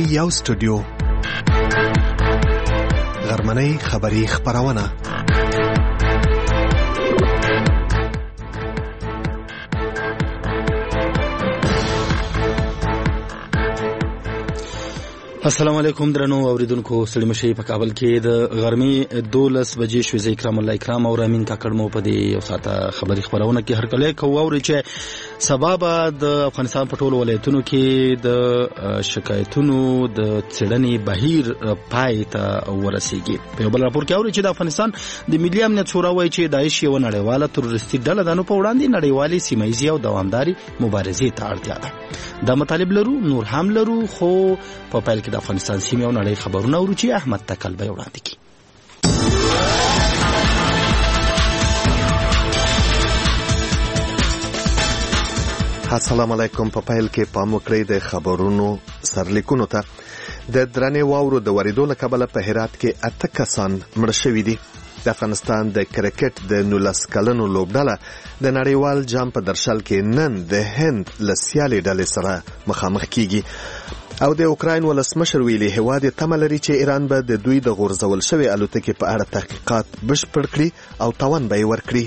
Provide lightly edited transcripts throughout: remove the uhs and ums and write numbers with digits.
یو سټوډیو غرمنۍ خبری خبرونه السلام علیکم درنو اوریدونکو ستړي مشي په کابل کې د غرمې 12 بجې شوې زې کرام الله کرام او امین کاکړ مو په دې یو ساعته خبري خبرونه کې هر کله کووري چې سبب د افغانستان په ټولو ولایتونو کې د شکایتونو د څېړنې بهیر پای ته ورسیږي په بل راپور کې اوري چې د افغانستان د ملي امنیت شورا وایي چې داعش یو نړیواله تروریستي ډله ده نو په وړاندې نړیوالې سیمایي او دوامداري مبارزې ته اړتیا ده دا مطالب لرو نور هم لرو خو په پیل کې د افغانستان سیمه او نړۍ خبرونه اورو چې احمد تکل به وړاندې کړي. السلام علیکم. په پیل کې پام وکړئ د خبرونو سرلیکونو ته. د درنې واورو د وریدو له کبله په هرات کې 8 کسان مړه شوي دي. د افغانستان د کرکټ د 19 کلنو لوبډله د نړیوال جام په درشل کې نن د هند له سیالۍ ډلې سره مخامخ کیږي. او د اوکراین ولسمشر ویلي هیواد تمه لري چې ایران به د دوی د غورځول شوی الوتکې په اړه تحقیقات بشپړ کړي او تاوان به یې ورکړي.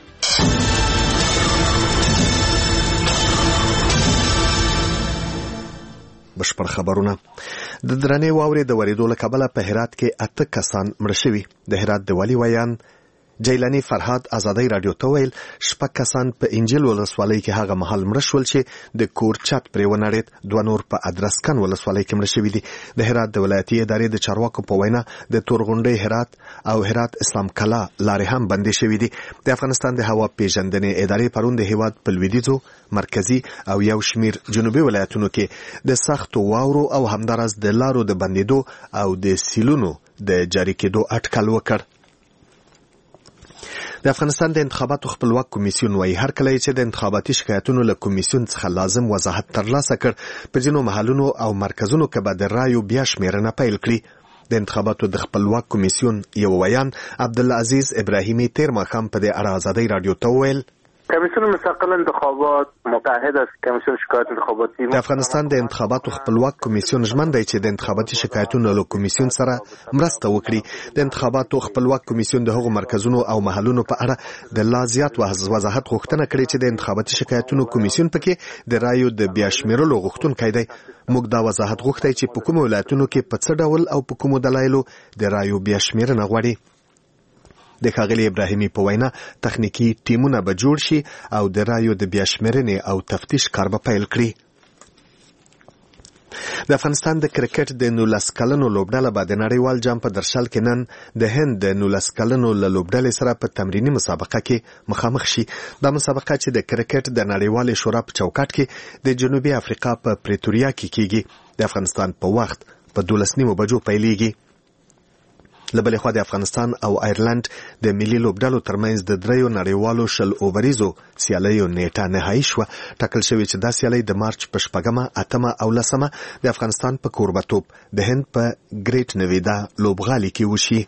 بشپړ خبرونه. د درنې واورې د وریدو له کبله په هرات کې 8 کسان مړه شوي. د هرات د والي ویان جیلانی فرهاد ازادي رادیو ته ویل 6 کسان په انجیل ولسوالۍ کې هغه محل مړه شول چې د کور چت پرې ونړید. 2 نور په ادرسکن ولسوالۍ کې مړه شوي دي. د هرات د ولایتي ادارې د چارواکو په وینا د تورغونډۍ هرات او هرات اسلام کلا لارې هم بندې شوي دي. د افغانستان د هوا پیژندنې ادارې پرون د هیواد په لویدیځو مرکزی او یو شمیر جنوبي ولایتونو کې د سختو واورو او همدارس د لارو د بندیدو او د سیلونو د جاری کېدو اټکل وکړ. د افغانستان د انتخاباتو خپلواک کمیسیون وايي هر کله چې د انتخاباتي شکایتونو له کمیسیون څخه لازم وضاحت ترلاسه کړ په ځینو محلونو او مرکزونو کې به د رایو بیا شمیرنه پیل کړي. د انتخاباتو د خپلواک کمیسیون یو ویان عبدالعزیز ابراهیمی تیر ماښام په دې اړه ازادي رادیو ته وویل کمیسیون مستقل انتخابات متحد است. کمیسیون شکایت انتخاباتی د افغانستان د انتخاباتو خپلواک کمیسیون ژمن دی چې د انتخاباتي شکایتونو له کمیسیون سره مرسته وکړي. د انتخاباتو خپلواک کمیسیون د هغو مرکزونو او محلونو په اړه د لا زیات وضاحت غوښتنه کړې چې د انتخاباتي شکایتونو کمیسیون پکې د رایو د بیا شمیرلو غوښتونکی دی. موږ دا وضاحت غوښتای چې په کومو ولایتونو کې په څه ډول او په کومو دلایلو د رایو بیا شمیرنه غواړي. د ښاغلي ابراهیمي په وینا تخنیکی ټیمونه به جوړ شي او د رایو د بیا شمیرنې او تفتیش کار به پیل کړي. د افغانستان د کرکټ د 19 کلنو لوبډله به د نړیوال جام په درشل کې نن د هند د 19 کلنو لوبډلې سره په تمرینی مسابقه کې مخامخ شي. دا مسابقه چې د کرکټ د نړیوال شورا په چوکاټ کې د جنوبي افریقا په پریتوریا کې کیږي. د افغانستان په وخت په 12:30 بجو پیلېږي. لبلې خوا د افغانستان او آیرلند د ملي لوبډلو ترمنځ د 3 نړیوالو 10 اووریزو سیالیو نیټه نهایی شوه. ټاکل شوی چې دا سیالۍ د مارچ په 8 او 10 د افغانستان په کوربتوب د هند په ګریټ نویدا لوبغالي کې وشي.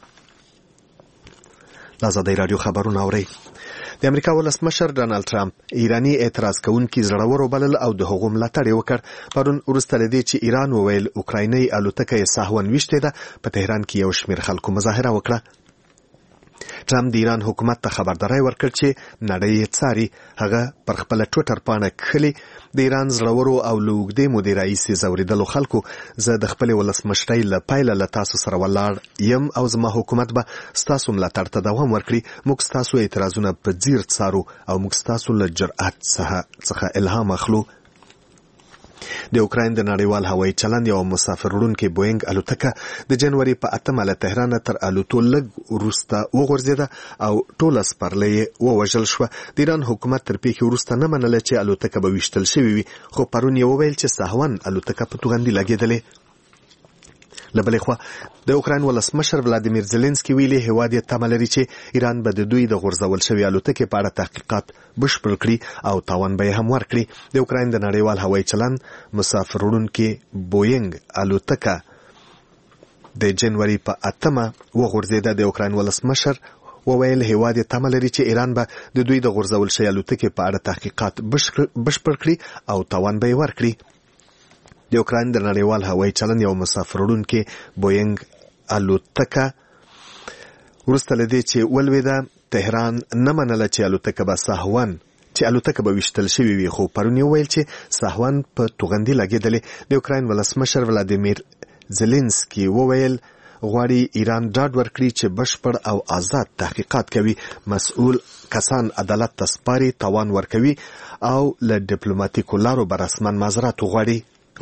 آزادي رادیو خبرونه اوري. د امریکا ولسمشر ډانلډ ټرمپ ایرانی اعتراض کوونکي زړور وبلل او د هغو ملاتړ وکړ. پرون وروسته لدې چې ایران وویل اوکرایني الوتکه یې سهون ویشتې ده په تهران کې یو شمیر خلکو مظاهره وکړه. ټرمپ د ایران حکومت ته خبرداري ورکړ چې نړۍ یې څاري. هغه پر خپل ټویټر باندې کړي د ایران زړورو او لوګدې مودې رئیس زوریدلو خلکو زه د خپل ولسمشرۍ له پایله له تاسو سره ولاړ یم او زما حکومت به ستاسو ملاتړ ته دوام ورکړي. موږ ستاسو اعتراضونه په ځیر څارو او موږ ستاسو له جرأت څخه الهام اخلو. د اوکراین د نړیوال هوایي چلند یو مسافر وړونکې بوینګ الوتکه د جنوري په 8 له تهران تر الوتو لږ وروسته وغورځېده او ټوله سپرلۍ ووژل شوه. د ایران حکومت تر پیښې وروسته نه منله چې الوتکه به ویشتل شوې وي خو پرون یې وویل چې سهون الوتکه په توغندي لګېدلې. لبلې خوا د اوکراین ولسمشر ولادیمیر زيلنسکي ویلي هیواد یې تمه لري چې ایران به د دوی د غورځول شوی الوتکې په اړه تحقیقات بشپړ کړي او تاوان به یې هم ورکړي. د اوکراین د نړیوال هوایي چلند مسافر وړونکې بوینګ الوتکه د جنوري په 8 وغورځېده. د اوکراین ولسمشر وویل هیواد یې تمه لري چې ایران به د دوی د غورځول شوی الوتکې په اړه تحقیقات بشپړ کړي او تاوان به یې ورکړي. د اوکراین د نړیوال هوایي چلند یو مسافر وړونکي بوینګ الوتکه وروسته له دې چې ولوېده تهران نه منله چې الوتکه به ویشتل شوې وي، خو پرون یې وویل چې ساهوان په توغندي لګېدلې. د اوکراین ولسمشر ولادیمیر زلنسکي وویل غواړي ایران ډاډ ورکړي چې بشپړ او آزاد تحقیقات کوي، مسؤل کسان عدالت ته سپاري، تاوان ورکوي او له ډیپلوماتیکو لارو به رسماً معذرت وغواړي.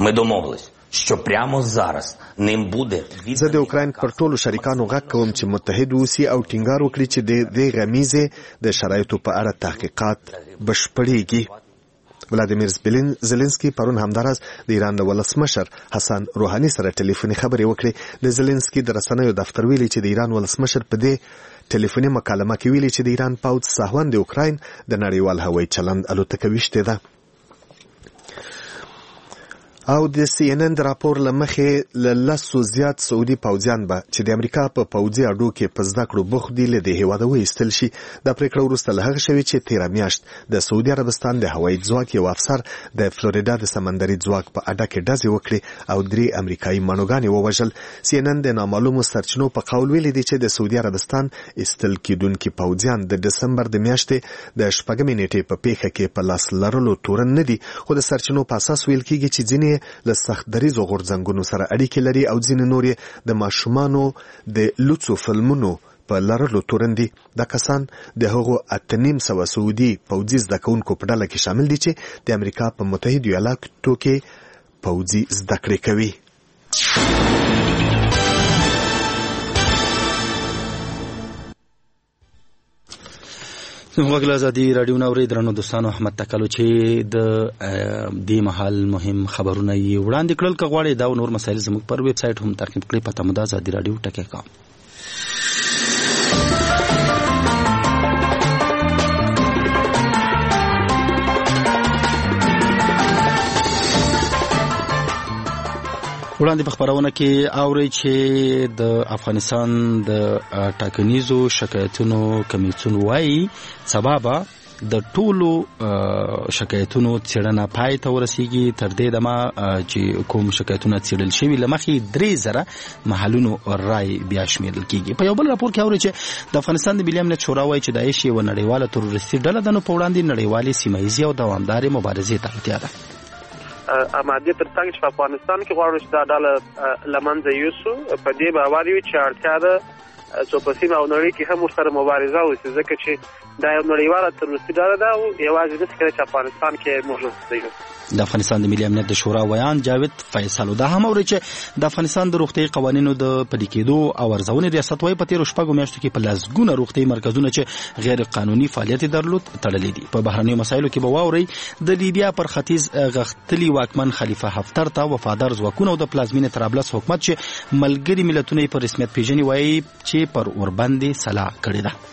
زه د اوکراین پر ټولو شریکانو غږ کوم چې متحد اوسي او ټینګار وکړي چې د دې غمیزې د شرایطو په اړه تحقیقات بشپړېږي. ولادیمیر زلنسکي پرون همداراز د ایران د ولسمشر حسن روحاني سره ټلیفوني خبرې وکړې. د زلنسکي د رسنیو دفتر ویلي چې د ایران ولسمشر په دې ټلیفوني مکالمه کې ویلي چې د ایران پوځ ساهوان د اوکراین د نړیوال هوایي چلند الوتکه ویشتې ده. او د CNN د راپور له مخې له 10 زیات سعودي پوځیان به چې د امریکا په پوځي اډو کې په زده کړو بوخت دي له دې هیواده وایستل شي. دا پریکړه وروسته له هغه شوې چې تېره میاشت د سعودي عربستان د هوایي ځواک یو افسر د فلوریدا د سمندري ځواک په اډه کې ډزې وکړې او 3 امریکایي مانوګانې ووژل. CNN د نامعلومو سرچینو په قول ویلي دي چې د سعودي عربستان ایستل کېدونکي پوځیان د دسمبر د میاشتې د 4 نیټې په پیښه کې په لاس لرلو تورن نه دي، خو د سرچینو په اساس ویل کېږي چې ځینې له سخت دریزو غورځنګونو سره اړیکې لري او ځینې نورې د ماشومانو د لوڅو فلمونو په لرلو تورن دي. دا کسان د هغو 8,500 سعودي پوځي زده کوونکو په ډله کې شامل دي چې د امریکا په متحدو ایالاتو کې پوځي زده کړې کوي. وګړه ازادي رادیو نوري درنو دوستانو، احمد تکلو چې د دې محل مهم خبرونه یې وړاندې کړل. که غواړئ دا نور مسایل زموږ پر ویب سټ هم تعقیب کړئ، پته مو ده ازادي رادیو .com. وړاندې په خبرونه کې اوري چې د افغانستان د ټاکنیزو شکایتونو کمیسیون وايي سبب د ټولو شکایتونو څېړنه پای ته ورسیږي. تر دې دمه چې کوم شکایتونه څېړل شوي لمخې 3,000 محلونو رای بیا شمیرل کیږي. په یو بل راپور کې اوري چې د افغانستان د ملي امنیت شورا وايي چې داعش یو نړیواله تروریستي ډله ده، نو په وړاندې نړیوالې سیمه ییزې او دوامدارې مبارزې ته اړتیا ده. امادي تر څنګه چې په افغانستان کې غواړو چې دا ډله لمنځه یوسو، په دې باور یو چې اړتیا ده چې په سیمه او نړۍ کې هم ورسره مبارزه وشي، ځکه چې دا یو نړیواله تروریستي ډله ده او یوازې د چې افغانستان کې موجود دی. د افغانستان د ملي امنیت د شورا ویان جاوید فیصل دا هم اوري چې د افغانستان د روغتي قوانینو د پلي کېدو او ارزونې ریاست وايي په تیرو 4 میاشتو کې په لاسګونه روغتي مرکزونه چې غیر قانوني فعالیت درلود تړلې دي. په بهرنیو مسایلو کې به واوري د لیبیا پر ختیځ غختلي واکمن خلیفه حفتر ته وفادار ځواکونه او د پلازمینې طرابلس حکومت چې ملګری ملتونه په رسمیت پیژني وايي چې پر اوربندې سلا کړې ده.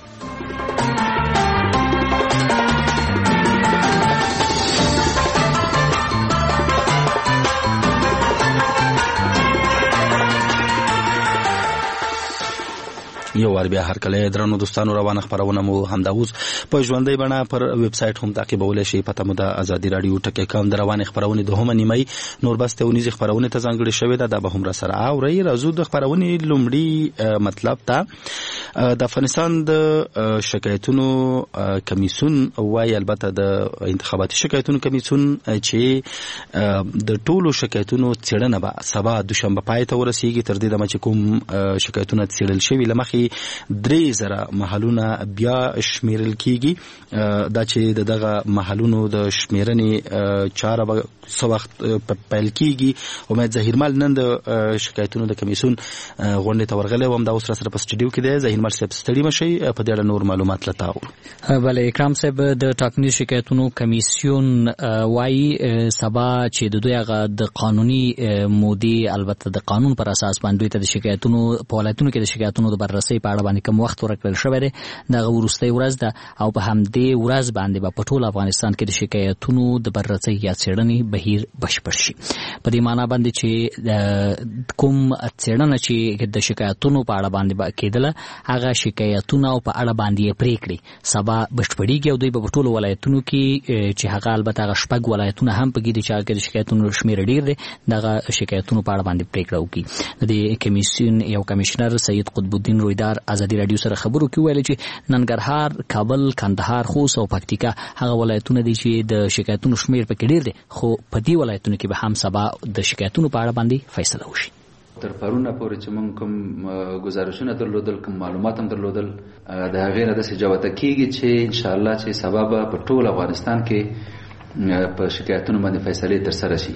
یو ور بیا هر کله درنو دوستانو روانه خبرونه مو همدا اوس په ژوندۍ بڼه پر ویب سټ هم تعقیبولای شئ. پته مو د ازادي رادیو .com د روانه خبرونه دوهمه نیمه نور بسته ونیز خبرونه ته ځانګړي شوې ده. به هم را سره اوري راځو د خبرونه لومړی مطلب ته د افغانستان د شکایتونو کمیسیون وايي، البته د انتخاباتي شکایتونو کمیسیون چې د ټولو شکایتونو څېړنه به سبا دوشنبه پای ته ورسیږي. تر دې دمه چې کوم شکایتونه څېړل شوي لمخې 3,000 محلونه بیا شمیرل کیږي. دا چې دغه محلونو د شمیرنې چاره به څه وخت پیل کیږي. امید ظهیرمل نن د شکایتونو د کمیسیون غونډې ته ورغلی وم، دا اوس را سره په سټډیو کې دی. ظهیرمل صاحب ستړي مشئ، په دې اړه نور معلومات لته اورو. بله اکرام صاحب، د ټاکنیز شکایتونو کمیسیون وايي سبا چې د دوی هغه د قانوني مودې البته د قانون پر اساس باندې ته د شکایتونو په ولایتونو کې د شکایتونو د بررسۍ په اړه باندې کوم وخت ورکړل شوی دی، دغه وروستۍ ورځ ده او او په همدې ورځ باندې په ټول افغانستان کې د شکایتونو د بررسۍ یا څېړنې بهیر بشپړ شي. په دې معنی باندې چې کوم څېړنه چې د شکایتونو په اړه باندې کېدله هغه شکایتونه او په اړه باندې پریکړې سبا بشپړېږي او دوی په ټولو ولایتونو کې چې هغه البته هغه شپږ ولایتونه هم پکې دي چې هغه د شکایتونو شمېر ډېر دی دغه شکایتونو په اړه باندې پریکړه وکړي. د دې کمیسیون یو کمشنر سید قطب الدین رویدار ازادي رادیو سره خبرو کې ویل چې ننګرهار، کابل، کندهار، خوست او پکتیکا هغه ولایتونه دي چې د شکایتونو شمېر پکې ډېر دی، خو په دې ولایتونو کې به هم سبا د شکایتونو په اړه باندې فیصله وشي. تر پرونه پورې چې موږ کوم گزارشونه درلودل، کوم معلومات هم درلودل، د هغې نه داسې جوته کېږي چې انشاءالله چې سبا به په ټول افغانستان کې په شکایتونو باندې فیصلې ترسره شي.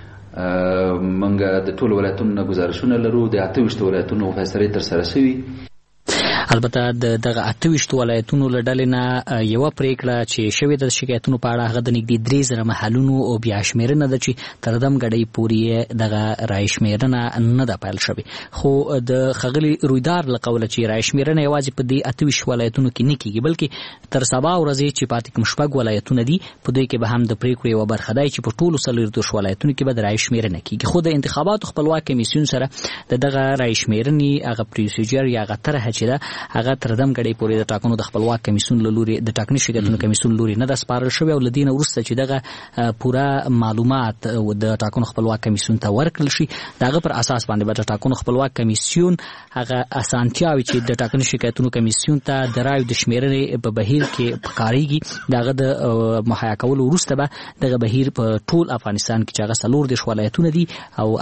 موږ د ټولو ولایتونو نه گزارشونه لرو، د 28 ولایتونو فیصلې ترسره شوي. البته دغه 28 ولایتونو له ډلې نه یوه پریکړه چې شوې ده د شکایتونو په اړه هغه د نږدې 3000 محلونو او بیا شمېرنه ده چې تر دمګړۍ پورې دغه رایشمېرنه نه ده پیل شوې. خو د ښاغلي رویدار له قوله چې رایشمېرنه یوازې په دې 28 ولایتونو کې نه کېږي بلکې تر سبا ورځې چې پاتې کوم شپږ ولایتونه دي په دوی کې به هم د پریکړې یوه برخه دی چې په ټولو 24 ولایتونو کې به د رایشمېرنه کېږي. خو د انتخاباتو خپلواک کمیسیون سره د دغه رایشمېرنې هغه پروسیجر یا هغه طرحه چې ده هغه تر دمګړۍ پورې د ټاکنو د خپلواک کمیسیون له لوري د ټاکنیز شکایتونو کمیسیون لوري نه ده سپارل شوې او له دې نه وروسته چې دغه پوره معلومات د ټاکنو خپلواک کمیسیون ته ورکړل شي د هغه پر اساس باندې به د ټاکنو خپلواک کمیسیون هغه اسانتیاوې چې د ټاکنیز شکایتونو کمیسیون ته د رایو د شمېرنې په بهیر کې پکارېږي د هغه د مهیا کولو وروسته به دغه بهیر په ټول افغانستان کې چې هغه 40 ولایتونه دي او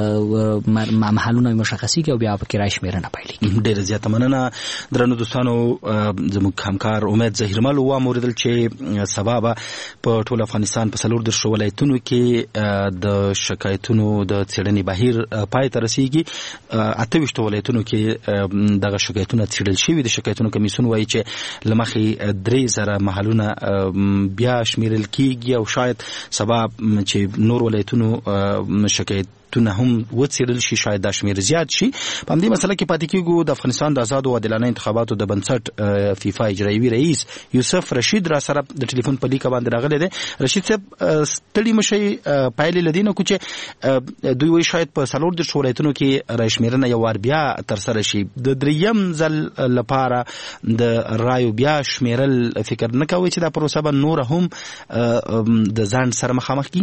محلونه مشخصېږي او بیا پکې رای شمېرنه پیلېږي. ډېره زیاته مننه درنو دوستانو. زموږ همکار امید ظهیرمل واوریدل چې سبا به په ټول افغانستان په 40 ولایتونو کې د شکایتونو د څېړنې بهیر پای ته رسیږي. 28 ولایتونو کې دغه شکایتونه څېړل شوي. د شکایتونو کمیسیون وایي چې له مخې 3000 محلونه بیا شمېرل کېږي او شاید سبا چې نور ولایتونو شکایت تونه هم وڅېړل شي شاید دا شمېر زیات شي. په همدې مسله کې پاتې کېږو. د افغانستان د آزادو عادلانه انتخاباتو د بنسټ فیفا اجرایوي رئیس یوسف رشید را سره د ټلیفون په لیکه باندې راغلی دی. رشید صاحب ستړي مشئ پایلې له دې نه کوو چې دوی وایي شاید په 40 ولایتونو کې رایشمېرنه یو وار بیا ترسره شي. د دریم ځل لپاره د رایو بیا شمېرل فکر نه کوي چې دا پروسه به نوره هم د ځنډ سره مخامخ کړي؟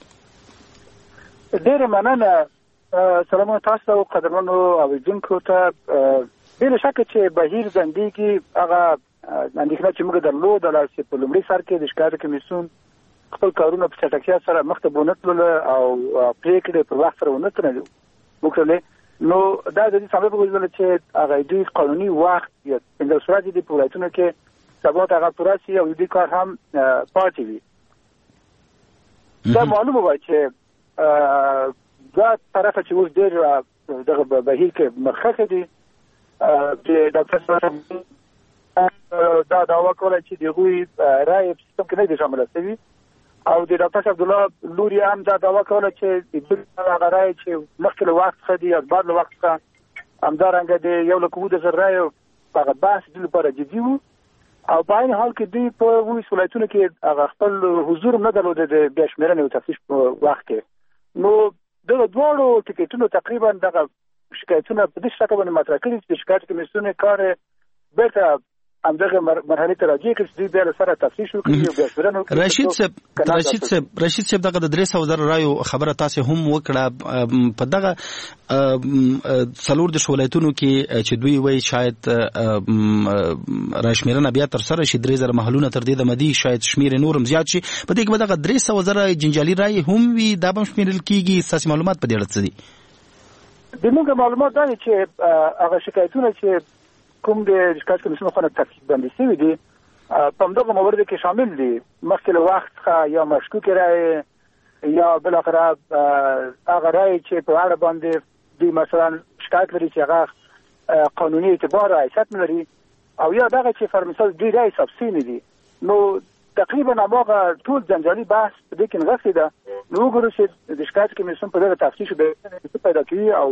ډېره مننه. سلام تاسو ته او قدرمنو اوریدونکو ته. بلا شکه چې بهیر ځنډېږي هغه اندېښنه چې موږ درلوده چې په لومړي سر کې د شکایت کمیسیون خپل کارونه په چټکتیا سره مخته ونه تلله او پرېکړې پر وخت سره ونه وکړلې، نو دا د دې سبب وګرځول چې هغه دوی قانوني وخت یا 15 ورځې د ولایتونو کې سبا ته هغه پوره شي او دې کار هم پاتې وي. دا معلومه وه چې دا طرفه چې اوس ډېر دغه بهیر کې مخکښ دي چې ډاکټر صاحب دا دعوا کوله چې د هغوی رایې په سیستم کې نه دي شامله شوي او د ډاکټر صاحب عبدالله لوري هم دا دعوا کوله چې هغه رایې چې مخکې له وخت څخه دي یا بعد له وخت څخه همدارنګه د 1,000 رایو هغه بحث دوی لپاره جدي وو او په عین حال کې دوی په 19 ولایتونو کې هغه خپل حضور نه درلوده د بیا شمېرنې او تفتیش په وخت کې. نو دغه دواړو ټکټونو تقریبا دغه شکایتونه په دې شکل باندې مطرح کړي چې شکایت کمیسیون کار بیرته همدغه مرحله ته راځي چې دوی بیا سره تفتیش وکړي او بیا شمېرنه وکړي. رشید صاحب دغه د 300,000 رایو خبره تاسو هم وکړه. په دغه 40 ولایتونو کې چې دوی وایي شاید رایشمېرنه بیا ترسره شي 3000 محلونه تر دې دمه دي شاید شمېر نورم زیات شي. په دې کې به دغه 300,000 جنجالي رایې هم وي دا به شمېرل کېږي. ستاسو معلومات په دې اړه څه دي؟ زموږ معلومات دا دي چې هغه شکایتونه چې کوم د شکایت کمیسیون خو نه تفصیل باندې شوي دي په همدغه موردو کې شامل دي. مخکې له وخت څخه یا مشکوکې رایې یا بالاخره هغه رایې چې په اړه باندې دوی مثلا شکایت لري چې هغه قانوني اعتبار او حیثیت نه لري او یا دغه چې فرمثال دوی رایې سبسي نه دي. نو تقریبا هماغه ټول جنجالي بحث په دې کې نغښتې ده. نو وګورو چې د شکایت کمیسیون په دغه تفتیش پیدا کوي او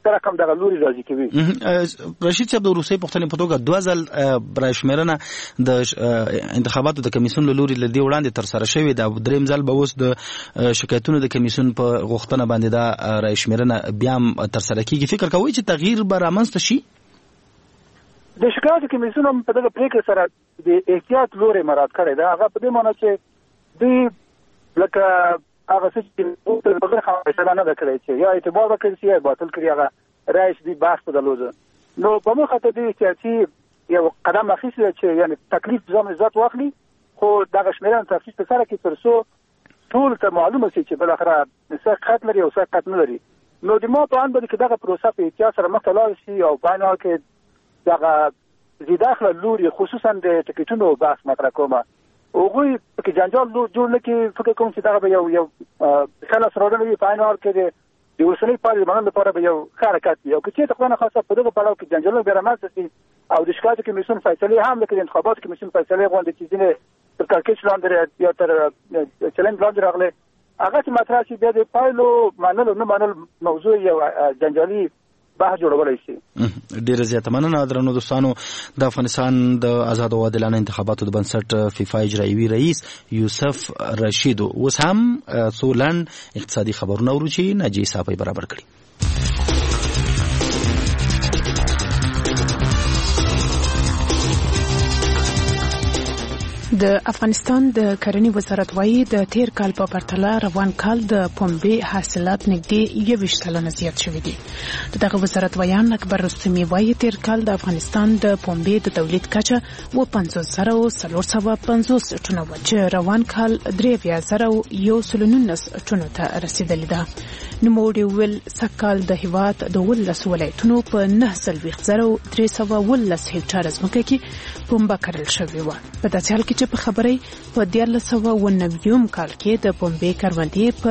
تر کوم دغه لوري راځي کوي. رشید صاحب د روسي پښتنې په توګه 2000 براشمیرنه د انتخاباتو د کمیسیون له لوري لدی وړاندې تر سره شوې د دریم ځل به اوس د شکایتونو د کمیسیون په غوښتنه باندې دا راشمیرنه بیا تر سره کیږي. فکر کوئ چې تغییر به رامنځته شي؟ د شکایت کمیسیون هم په دغه پریکړه سره د احتیاط لوري مراعات کړی دا. هغه په دې معنی چې دوی لکه هغه چې په بغیر خبره نه کړی چې یا اعتبار وکړي چې یا باطل کړي هغه رئیس دی بحث په دلوزه. نو په مخه ته د سیاسي یو قدم اخیستی چې یعنی تکلیف ځم عزت واخلي خو دغه شمیرنه تفصیل په سره کې ترسو ټول ته معلومه شي چې بل اخره څه خط لري او څه خط نه لري. نو د ما په اند باندې کې دغه پروسه په احتیاط سره مخ ته لاړ شي او په عین حال کې دغه زیداخله لوري خصوصا د ټکټونو بحث مطرح کومه هغوی پکې جنجال جوړ نه کړي. فکر کوم چې دغه به یو خلاص راوړل وي په عین حال کې د اوسنۍ پارلمان لپاره به یو ښه حرکت وي او که چېرته خدای نخواسته په دغه پړاو کې جنجالونه بیا رامنځته شي او د شکایتو کمیسیون فیصلې هم لکه د انتخاباتو کمیسیون فیصلې غوندې چې ځینې تر کړکېچ لاندې یا تر چلنج لاندې راغلی هغه چې مطرح شي بیا د پایلو منلو نه منل موضوع یو جنجالي بحث جوړولای شي. ډیره زیاته مننه درنو دوستانو. د افغانستان د آزاد او عادلانه انتخاباتو د بنسټ فیفا اجرایوي رئیس یوسف رشید اوس هم څو لنډ اقتصادي خبرونه ورو چې ناجی صاحب برابر کړي. د افغانستان د کرنې وزارت وايي د تیر کال په پرتله روان کال د پنبې حاصلات نږدې 21% زیات شوي دي. دغه وزارت ویان اکبر رستمی وايي تیر کال د افغانستان د پنبې د تولید کچه 50,450 ټنه و چې روان کال 3,119 ټنو ته رسیدلې ده. نوموړي ویل سږکال د هیواد د 12 ولایتونو په 9,312 هکټاره ځمکه کې پنبه کرل شوې وه. په داسې حال کې چې په خبرې په 1990 کال کې د پنبې کروندې په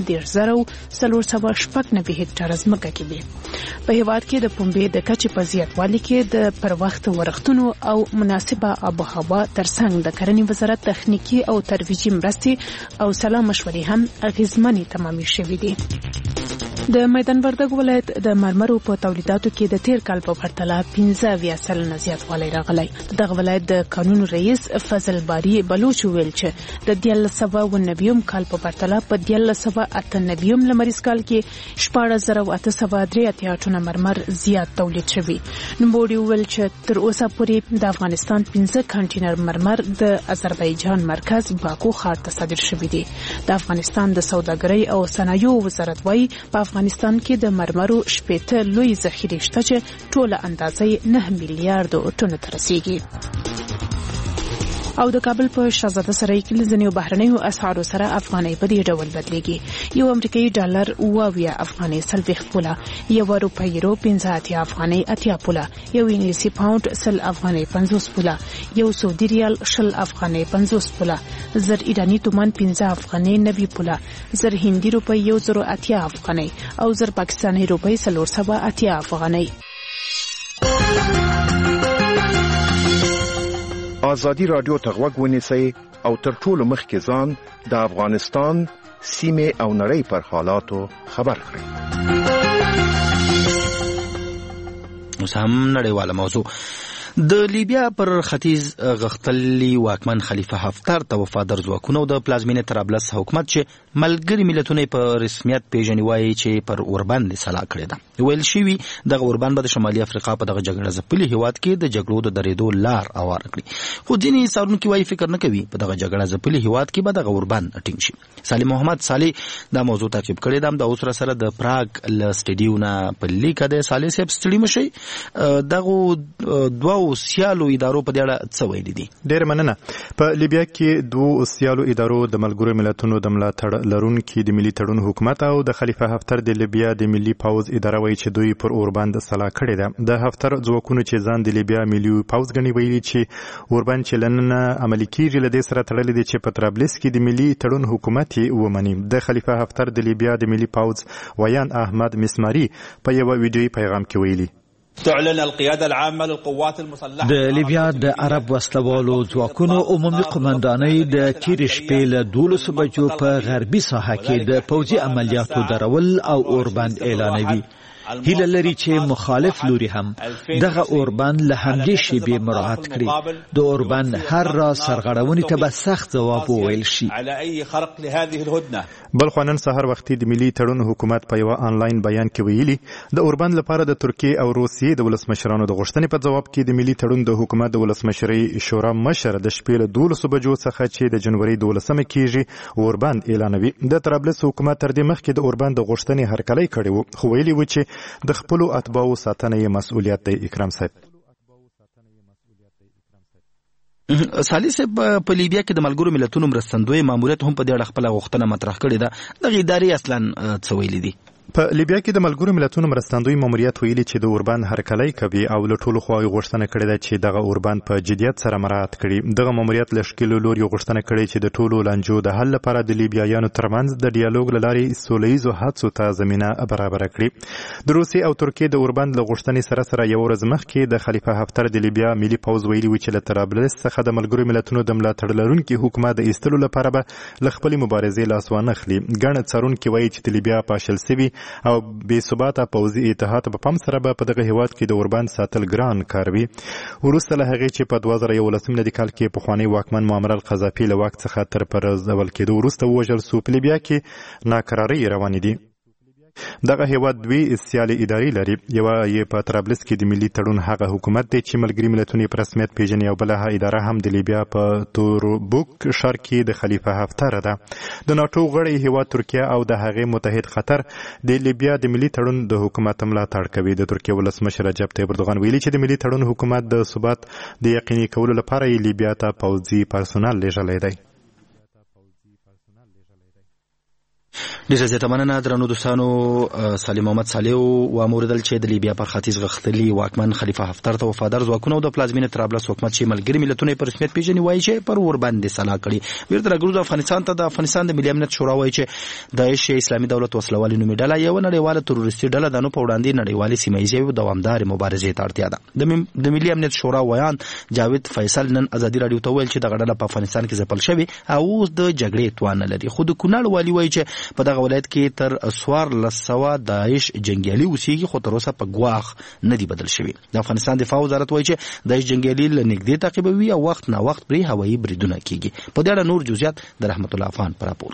9,490 هکټاره ځمکه کې وې. په هیواد کې د پنبې د کچې په زیاتوالي کې د پر وخت ورښتونو او مناسبه آب و هوا ترڅنګ د کرنې وزارت تخنیکی او ترویجي مرستې او سلا مشورې هم اغیزمنې تمامې شوې دي. د میدان وردګ ولایت د مرمرو په تولیداتو کې د تیر کال په پرتله 15% زیاتوالی راغلی. دغه ولایت د قانون رئیس فضل باری بلوچ ویل چې د 1990 کال په پرتله په 1998 لمریز کال کې 14,803 ټنه مرمر زیات تولید شوی. نوموړي ویل چې تر اوسه پورې د افغانستان 15 کانټینر مرمر د آذربایجان مرکز باکو ښار ته صادر شوی دی. د افغانستان د سوداګرۍ او صنایعو وزارت وايي په افغانستان کې د مرمرو 80 لوی ذخیرې شته چې ټوله اندازه 9 میلیارډ ټنو ته رسیږي. او د کابل په شاهزاده سرای کې ځینې بهرنیو اسعارو سره افغانۍ په دې ډول بدلېږي. یو امریکایي ډالر اووه افغانۍ 40 پوله، یو روپۍ یورو 15 افغانۍ 80 پوله، یو انګلیسي پاوند 100 افغانۍ 50 پوله، یو سعودي ریال 20 افغانۍ 50 پوله، زر ایرانی تومان 15 افغانۍ 90 پوله، زر هندي روپۍ 1080 افغانۍ او زر پاکستاني روپۍ 480 افغانۍ. آزادی رادیو ته غوږ ونیسئ او تر ټولو مخکې ځان د افغانستان سیمې او نړۍ پر حالاتو خبر کړئ. اوس هم نړیواله موضوع. د لیبیا پر ختیځ غښتلي واکمن خلیفه حفتر ته وفادار ځواکونه د پلازمینې طرابلس حکومت چې ملګري ملتونه په رسمیت پیژني وایي چې پر اوربند سلا کړې ده. ویل شوي دغه اوربند به د شمالي افریقا په دغه جګړه ځپلي هیواد کې د جګړو د درېدو لار هواره کړي. خو ځینې څارونکي وایي فکر نه کوي په دغه جګړه ځپلي هیواد کې به دغه اوربند ټینګ شي. سالم محمد صالح دا موضوع تعقیب کړی ده. د اوس سره د پراګ له سټډیو نه په لیکه ده. صالح صاحب ستړي مشي دغه دوه سیالو ادارو په دې اړه څه ویلي دي؟ ډېر مننه. په لیبیا کې دوه سیالو ادارو د ملګرو ملتونو د ملاتړ لرونکي د ملي تړون حکومت او د خلیفه حفتر د لیبیا د ملي پوځ اداره وایي چې دوی پر اوربند سلا کړې ده. د حفتر ځواکونو چې ځان د لیبیا ملي پوځ ګڼي ویلي چې اوربند چې لننه عملي کیږي له دې سره تړلې دي چې په طرابلس کې د ملي تړون حکومت ومني. د خلیفه حفتر د لیبیا د ملي پوځ ویان احمد مسماري په یو ویډیويي پیغام کې ویلي تعلن القيادة العامة للقوات المسلحة د لیبیا د عرب وسلوالو ځواکونو عمومي قومندانۍ د تېرې شپې له 12 بجو په غربي ساحه کې د پوځي عملیاتو درول او اوربند اعلانوي. هیله لري چې مخالف لوري هم دغه اوربند له همدې شیبې مراعات کړي. د اوربند هر راز سرغړونې ته به سخت ځواب وویل شي. بل خو نن سهار وختي د ملي تړون حکومت په یوه آنلاین بیان کې ویلي د اوربند لپاره د ترکیې او روسیې د ولسمشرانو د غوښتنې په ځواب کې د ملي تړون د حکومت د ولسمشرۍ شورا مشر د شپې له 12 بجو څخه چې د جنوري 12 کېږي اوربند اعلانوي. د طرابلس حکومت تر دې مخکې د اوربند د غوښتنې هرکلی کړی و، خو ویلي و چې د خپلو اتباعو ساتنه یې مسؤلیت دی. اکرام صاحب سالي صاحب په لیبیا کې د ملګرو ملتونو مرستندوی ماموریت هم په دې اړه خپله غوښتنه مطرح کړې ده. دغه ادارې اصلا څه ویلي دي؟ په لیبیا کې د ملګرو ملتونو مرستندوی ماموریت ویلي چې د اوربند هرکلی کوي او له ټولو خواوو غوښتنه کړې ده چې دغه اوربند په جدیت سره مراعات کړي. دغه ماموریت له ښکېلو لوري غوښتنه کړې چې د ټولو لانجو د حل لپاره د لیبیایانو ترمنځ د ډیالوګ له لارې سوله ییزو هڅو ته زمینه برابره کړي. د روسیې او ترکیې د اوربند له غوښتنې سره یو ورځ مخکې د خلیفه حفتر د لیبیا ملي پوځ ویلي و چې له طرابلس څخه د ملګرو ملتونو د ملاتړ لرونکي حکومت د ایستلو لپاره به له خپلې مبارزې لاس وانه خلي. ګڼ څارونکي وایي چې د لیبیا پاشل سوي او بې ثباته پوځي اتحاد په پام سره به په دغه هیواد کې د اوربند ساتل ګران کار وي. وروسته له هغې چې په 2011 ملي کال کې پخوانی واکمن معمر القذافي له واک څخه تر پرځول کېدو وروسته ووژل سو، په لیبیا کې ناکرارۍ روانې دي. دغه هیواد دوی سیالي ادارې لري. یوه یې په طرابلس کې د ملي تړون هغه حکومت دی چې ملګري ملتونه په رسمیت پیژني، او بله اداره هم د لیبیا په توبروک ښار کې د خلیفه حفتر ده. د ناټو غړی هیواد ترکیه او د هغې متحد قطر د لیبیا د ملي تړون د حکومت ملاتړ کوي. د ترکیه ولسمشر رجب طیب اردوغان ویلي چې د ملي تړون حکومت د ثبات د یقیني کولو لپاره یې لیبیا ته پوځي پرسونل لیږلی دی. ډیره زیاته مننه درنو دوستانو. سالم محمد صالح واوریدل چې د لیبیا پر ختیځ غښتلي واکمن خلیفه حفتر ته وفادار ځواکونه او د پلازمینې طرابلس حکومت چې ملګري ملتونه په رسمیت پیژني وایي چې پر اوربند سلا کړي. بیرته راګرځو افغانستان ته. د افغانستان د ملي امنیت شورا وایي چې داعش اسلامي دولت وسلوالي نومي ډله یو نړیواله تروریستي ډله ده، نو په وړاندې نړیوالې سیمه ییزې او دوامدارې مبارزې ته اړتیا ده. د ملي امنیت شورا ویان جاوید فیصل نن ازادي راډیو ته ویل چې دغه ډله په افغانستان کې ځپل شوې او اوس د جګړې توان نه لري. خو د کونړ والي وایي چې په دغه ولایت کې تر 1400 داعش جنگیالي اوسېږي، خو تر اوسه په ګواښ نه دي بدل شوي. د افغانستان دفاع وزارت وایي چې داعش جنگیالي له نږدې تعقیبوي او وخت نا وخت پرې هوایي بریدونه کیږي. په دې اړه نور جزئیات د رحمت الله افغان په راپور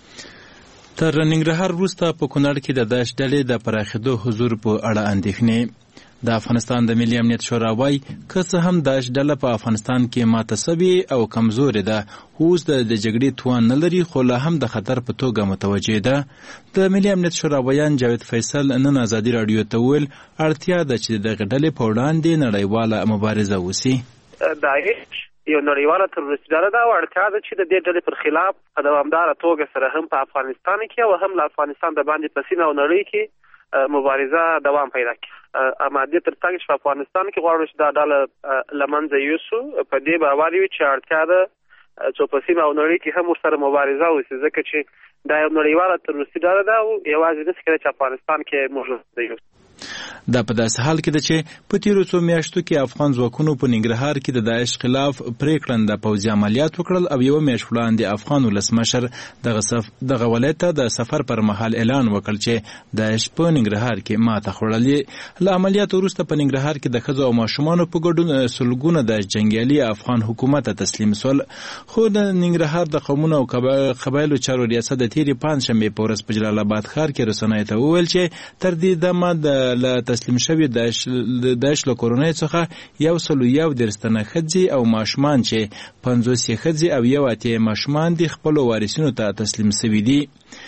کې. تر ننګرهار وروسته په کونړ کې د داعش ډلې د پراخېدو حضور په اړه اندېښنې. د افغانستان د ملي امنیت شورا وایي که څه هم داعش ډله په افغانستان کې ماته سوې او کمزورې ده، اوس د جګړې توان نه لري، خو لا هم د خطر په توګه متوجه ده. د ملي امنیت شورا ویان جاوید فیصل نن ازادي راډیو ته ویل اړتیا ده چې دغه ډلې په وړاندې نړیواله مبارزه وسي. داعش یو نړیواله تروریستي ډله ده او اړتیا ده چې د دې ډلې پر خلاف په دوامداره توګه سره هم په افغانستان کې او هم له افغانستان د باندې په سیمه او نړۍ کې مبارزه دوام پیدا کړي. امادي تر څنګ چې په افغانستان کې غواړو چې دا ډله له منځه یوسو، په دې باور یو چې اړتیا ده چې په سیمه او نړۍ کې هم ورسره مبارزه وشي، ځکه چې دا یو نړیواله تروریستي ډله ده او یوازې نشي کېدای چې افغانستان کې موجود دی. دا په داسې حال کې ده چې په تیرو څو میاشتو کې افغان ځواکونو په ننګرهار کې د داعش خلاف پریکړنده پوځي عملیات وکړل او یوه میاشت وړاندې افغان ولسمشر دغه ولایت ته د سفر پر مهال اعلان وکړ چې داعش په ننګرهار کې ماته خوړلې. له عملیاتو وروسته په ننګرهار کې د ښځو او ماشومانو په ګډون سلګونه د جنګیالي افغان حکومت ته تسلیم سول. خو د ننګرهار د قومونو او قبایلو چارو ریاست د تیرې پنجشنبې په ورځ په جلال آباد ښار کې رسنیو ته وویل چې تر دې دمه د تسلیم شوی داعش له کورنۍ څخه 101 تنه ښځې او ماشومان چې 50 ښځې او 1 ماشومان د خپلو وارثینو ته تسلیم شوي دي.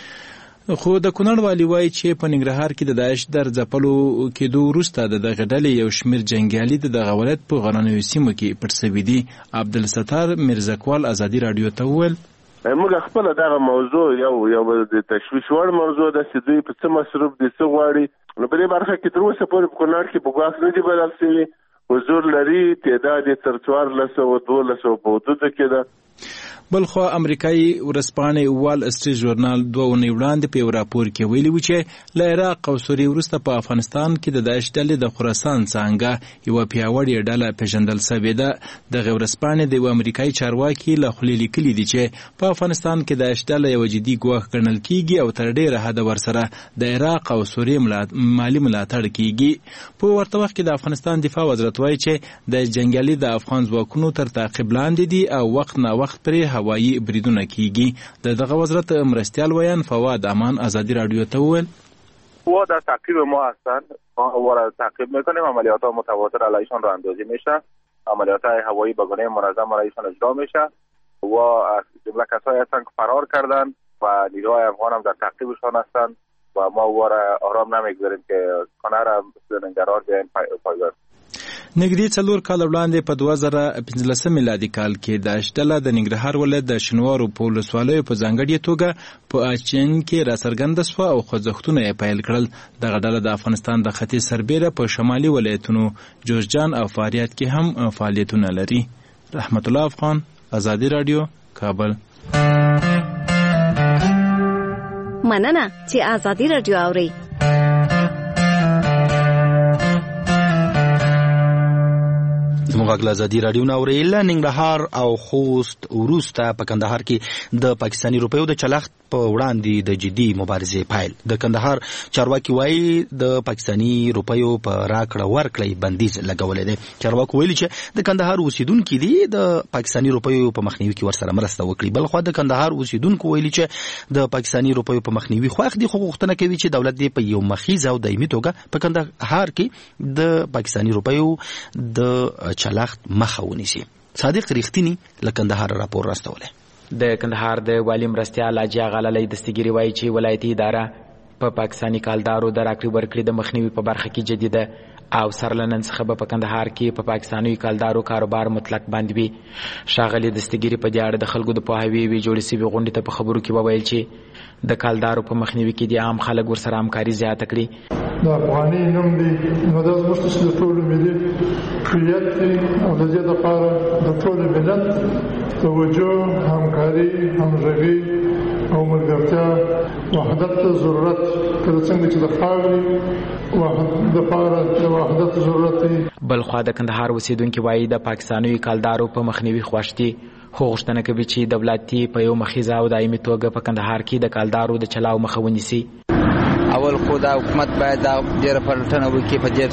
خو د کونړ والي وایي چې په ننګرهار کې د داعش در ځپلو کېدو وروسته د دغه ډلې یو شمېر جنګیالي د دغه ولایت په غرنیو سیمو کې پټ شوي دي. عبدالستار میرزکوال ازادي راډیو ته وویل موږ خپله دغه موضوع یو د تشویش وړ موضوع ده چې دوی په څه مصروف دي، څه غواړي. نو په دې برخه کې تر اوسه پورې په کونړ کې په ګواښ نه دي بدل شوي. حضور لري، تعداد یې تر 1400 په حدودو کې ده. بلخو امریکایي ورځپاڼې وال سټریټ ژورنال 2 اونۍ وړاندې په یو راپور کې ویلي و چې له عراق او سوریې وروسته په افغانستان کې د داعش ډلې د خراسان څانګه یوه پیاوړې ډله پیژندل سوې ده. دغه ورځپاڼې د یو امریکایي چارواکي له خولې لیکلي دي چې په افغانستان کې داعش ډله یوه جدي ګواښ ګڼل کیږي او تر ډېره حده ورسره د عراق او سوریې مالي ملاتړ کیږي. په ورته وخت کې د افغانستان دفاع وزارت وایي چې د جنګیالي د افغان ځواکونو تر تعقیب لاندې دي او وخت نا وخت پرې هوایي بریدونه کیږي. دغه وزارت مرستیال ویان فواد امان آزادی رادیو ته وویل و در تعقیب ما هستند، ما را تعقیب میکنیم، عملیات متواتر علیشان را اندازی میشه، عملیات هوایی به گونه منظم علیشان اجرا میشه و از جمله کسایی هستند که فرار کردند و نیروهای افغان هم در تعقیبشان هستند و ما او را آرام نمیگذاریم که کنه را نگران بیاین پایگاه. نږدې 4 کال وړاندې په 2015 میلادي کال کې داعش ډله د ننګرهار ولایت د شینوارو په ولسوالیو په ځانګړې توګه په اچین کې راڅرګنده شوه او خوځښتونه یې پیل کړل. دغه ډله د افغانستان د ختیځ سربیره په شمالي ولایتونو جوزجان او فاریاب کې هم فعالیتونه لري. رحمت الله افغان، آزادی رادیو، کابل. مننه چې آزادی رادیو اوري. زموږ آزادی رادیو ناوري له ننګرهار او خوست وروسته په کندهار کې د پاکستاني روپیو د چلښت په وړاندې د جدي مبارزې پیل. د کندهار چارواکي وایي د پاکستاني روپیو په راکړه ورکړې بندیز لګولې دی. چارواکي ویلي چې د کندهار اوسیدونکو دي د پاکستاني روپیو په مخنیوي کې ورسره مرسته وکړي. بل خو د کندهار اوسیدونکو ویلي چې د پاکستاني روپیو په مخنیوي خوښ دي، خو غوښتنه کوي چې دولت دې په یو مخیز او دایمي توګه په کندهار کې د پاکستاني روپیو د چلښت مخه ونیسي. صادق ریښتینی له کندهار راپور راستولی. د کندهار د والی مرستیال حاجي غللی دستګيري وایي چې ولایتي اداره په پاکستاني کالدارو د راکړې ورکړې د مخنیوي په برخه کې جديده او سرلنن څخه په کندهار کې په پاکستاني کالدارو کاروبار مطلق باندې وي. شاغلي دستګيري په دې اړه د خلکو د پوهاوي وی جوړې سوي غونډې ته په خبرو کې وویل چې د کالدارو په مخنیوي کې د عام خلک ورسره همکاري زیاته کړي. د افغاني نوم دی نو د زموږ د ټولو ملي هویت دی او د دې لپاره د ټولو ملت توجه، همکاري، همغږي او ملګرتیا وحدت ته ضرورت کله څنګه چې د خاورې وحدت لپاره د وحدت ضرورت دی. بل خو د کندهار اوسیدونکو وایي د پاکستاني کالدارو په مخنیوي خوښ دي، خو غوښتنه کوي چې دولتي په یو مخیزه او دایمي توګه په کندهار کې د کالدارو د چلاو مخه ونیسي. اول خو دا حکومت باید دا ډیره پلټنه وکړي په دې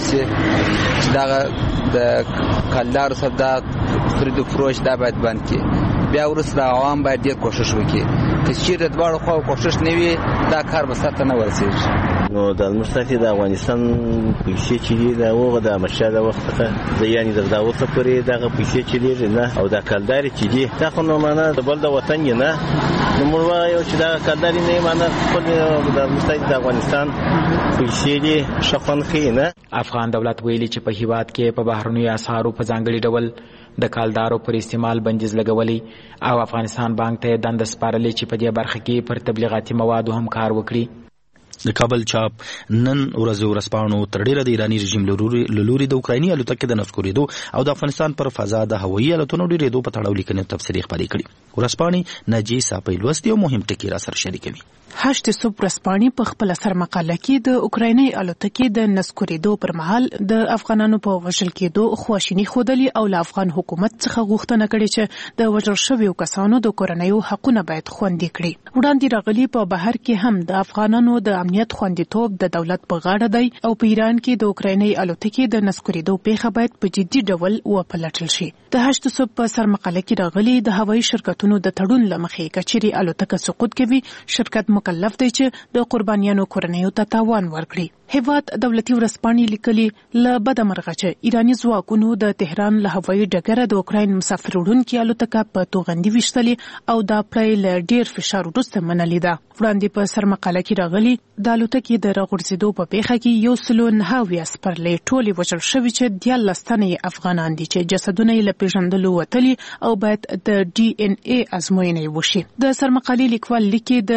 چې دا د کالدارو سبدا خرید او فروش دا باید بند کړي. بیا وروسته عوام باید ډیر کوشش وکړي. که چیرې د دواړو خواو کوشش نه وي دا کار به سرته نه ورسېږي. نو د المستقی د افغانستان پیسې چې دي دا وغه د مشه د وخت څخه د یعنی د اوسه پورې دغه پیسې چې دي نه او د کالداري چې دي دا خو نو معنا د بل د وطن نه نو موږ وایو چې دا کالداري نه معنا خپل د المستقی د افغانستان پیسې دي شخصن خینه. افغان دولت ویلي چې په هیواد کې په بهرنیو اسعارو په ځانګړي ډول د کالدارو پر استعمال بندیز لګولي او افغانستان بانک ته دند سپارلې چې په دې برخه کې پر تبلیغاتي موادو هم کار وکړي. د کابل چاپ نن ورځپاڼو تر ډیره د ایرانی رژیم لوري د اوکرایني الوتکې د نسکورېدو او د افغانستان پر فضا د هوایي الوتنو ډیرېدو په تړاو لیکنې تفسیري خبرې کړي. ورځپاڼې ناجی صاحب لوستي او مهم ټکي را سره شریکوي. هشت صبح ورځپاڼې په خپل سر مقاله کې د اوکرایني الوتکې د نسکورېدو پر مهال د افغانانو په وژل کېدو خواشیني ښودلې او له افغان حکومت څخه غوښتنه کړې چې د وژل شویو کسانو د کورنیو حقونه باید خوندي کړي. وړاندې راغلي په بهر کې هم د افغانانو د امنیت خوندیتوب د دولت په غاړه دی او په ایران کې د اوکرایني الوتکې د نسکورېدو پیښه باید په جدي ډول وپلټل شي. د هشت صبح په سر مقاله کې راغلي د هوایي شرکتونو د تړون له مخې کچېرې الوتکه سقوط کوي شرکت مکلف دی چې د قربانیانو کورنیو ته تاوان ورکړي. هیواد دولتي ورځپاڼې لیکلي له بده مرغه چې ایراني ځواکونو د تهران له هوایي ډګره د اوکراین مسافر وړونکي الوتکه په توغندي ویشتلې او دا پړی له ډیر فشار وروسته منلې ده. وړاندې په سر مقاله کې راغلي د الوتکې د راغورځېدو په پیښه کې 109 سپرلۍ ټولې وژل شوي چې 14 تنې افغانان دي چې جسدونه یې له پیژندلو وتلي او باید د DNA ازموینې وشي. د سر مقالې لیکوال لیکي د نړیوالو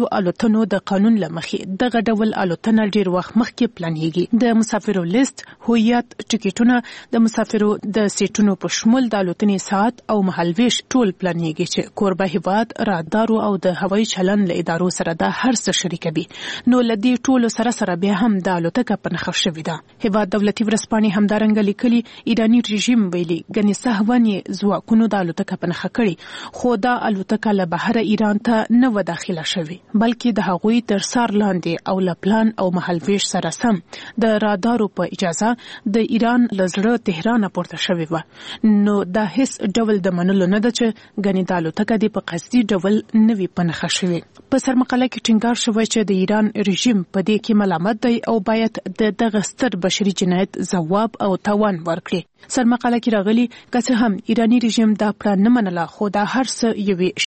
لویو الوتنو د قانون لمخې دغه ډول الوتنه ډیر وخت مخکې پلانېږي. د مسافرو لیست، هویت، ټیکټونه، د مسافرو د سیټونو په شمول د الوتنې ساعت او مهالویش ټول پلانېږي چې کوربه هیواد، رادارو او د هوایي چلند له ادارو سره دا هر څه شریکوي. نو لدی ټولو سره بیا هم د الوتکه په نښه شوې ده. هیواد دولتي ورځپاڼې همدارنګه لیکلي ایراني رژیم ویلي ګنې سهوان یې ځواکونو د الوتکه په نښه کړې، خو دا الوتکه له بهره ایران ته نه و داخله شوې بلکې د هغوی تر سار لاندې او له پلان او مهالویش سره سم د رادارو په اجازه د ایران له زړه تهران پورته شوې وه. نو دا هیڅ ډول د منلو نه ده چې ګنې د الوتکه د په قصدي ډول نوي په نښه شوې. په سرمقاله کې ټینګار شوی چې د ایران رژیم په دې کې ملامت دی او باید د دغه ستر بشري جنایت ځواب او تاوان ورکړي. سرمقاله کې راغلي که څه هم ایراني رژیم دا پلان نه منله، خو دا هر څه یوې